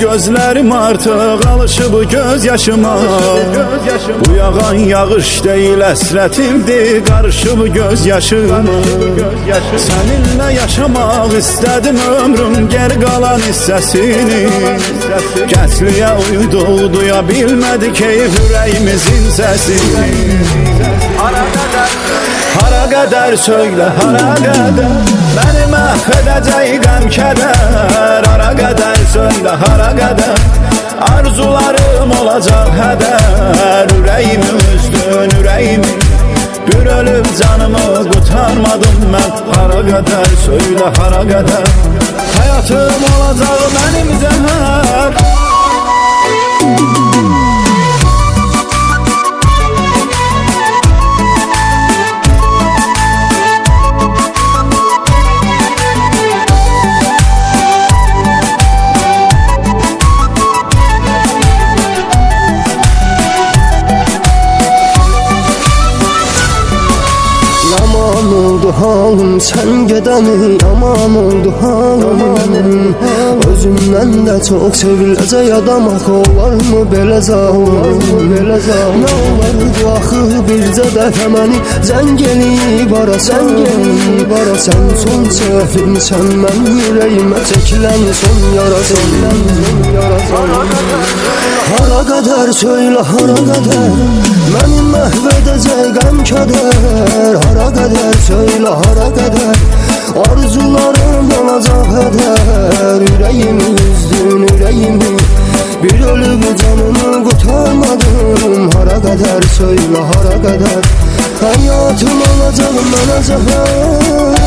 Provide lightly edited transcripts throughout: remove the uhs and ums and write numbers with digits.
gözlerim artık alışıb göz yaşıma. Bu yağan yağış değil əsrətimdir, qarışıb göz yaşıma. Seninle yaşamak istedim ömrüm geri kalan hissesini. Kəsliyə uyudu, duya bilmedi keyif yüreğimizin sesini. Hara kadar söyle hara kadar, beni mahvedecek gam keder. Hara kadar söyle hara kadar, arzularım olacak heder. Yüreğimi üzdün yüreğimi, bir ölüp canımı kurtarmadım ben. Hara kadar söyle hara kadar, hayatım olacak benim zehir. Yaman oldu halım sen gedəni, yaman oldu halım. Özümden de çok sevilecek adam axı olarmı belə zalım? Ne olardı axı bircə dəfə məni zəng eləyib arasan. Sen son səhvimsən, mən yüreğimə çəkilən son yarasan. Hara kadar söyle hara kadar, beni mahvedecek gam keder. Hara kadar söyle hara kadar, arzularım olacak heder. Yüreğimi üzdün yüreğimi, bir ölüp canımı kurtarmadım. Hara kadar söyle hara kadar, hayatım olacak bana zehir.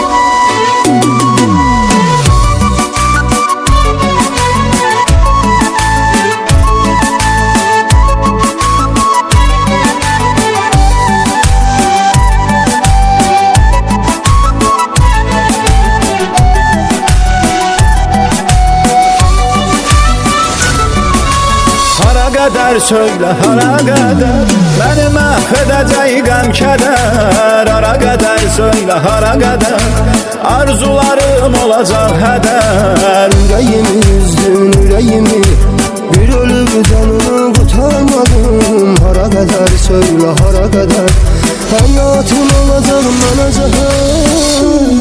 Kadar söyle hara kadar, beni mahvedecek gam keder. Hara kadar söyle hara kadar, arzularım olacak heder. Yüreğimi üzdün yüreğimi, bir ölüp canımı kurtarmadım. Hara kadar söyle hara kadar, hayatım olacak bana zehir.